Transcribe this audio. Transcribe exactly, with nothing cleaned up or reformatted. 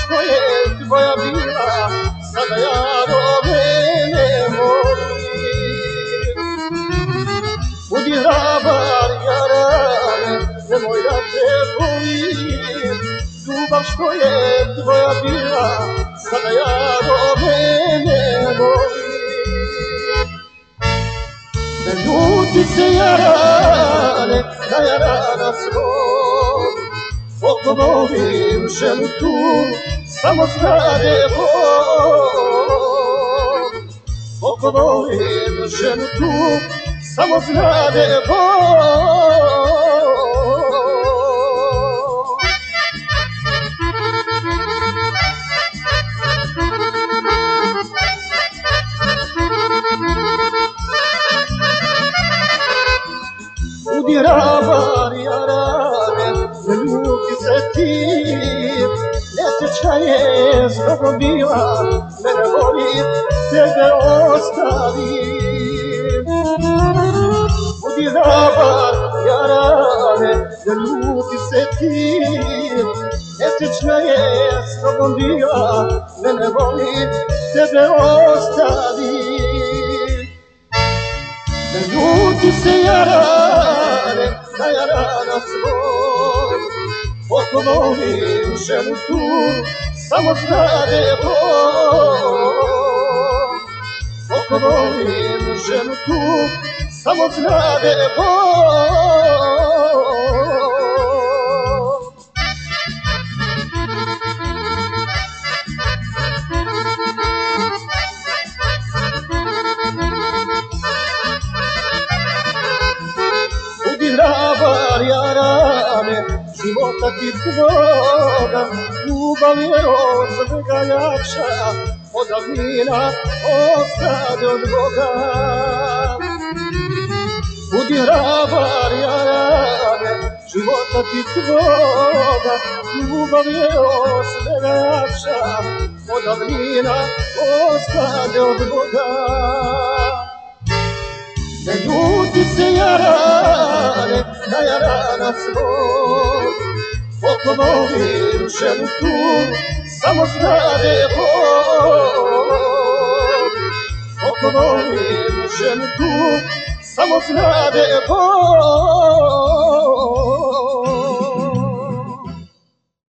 što je tvoja bila, sada ja do mene molim. Budi hrabar, jarane, nemoj da te bojim. Ljubav što je tvoja bila, sada ja do mene molim. Ne ljuti se jarane, na jarana svoj, koliko volim ženu tu, samo znade Bog. Koliko volim ženu tu, samo znade Bog. Budi hrabar, jarane, ne ljuti se ti, nesreća je s tobom bila, mene volim, tebe ostavim. Budi hrabar, jarane, ne ljuti se ti, nesreća je s tobom bila, mene volim, tebe ostavim. Ne ljuti se jarane, na jarana svoj, koliko volim ženu tu, samo znade Bog. Koliko volim ženu tu, samo znade Bog. Hrabar, jarane, života ti tvoga, ljubav je od svega jača, od davnina ostade od Boga. Budi hrabar, jarane, života ti tvoga, ljubav je od svega jača, od davnina ostade od Boga. Ne ljuti se jarane, na jarana svoj, koliko volim ženu tu, samo znade Bog. Koliko volim ženu tu, samo znade Bog.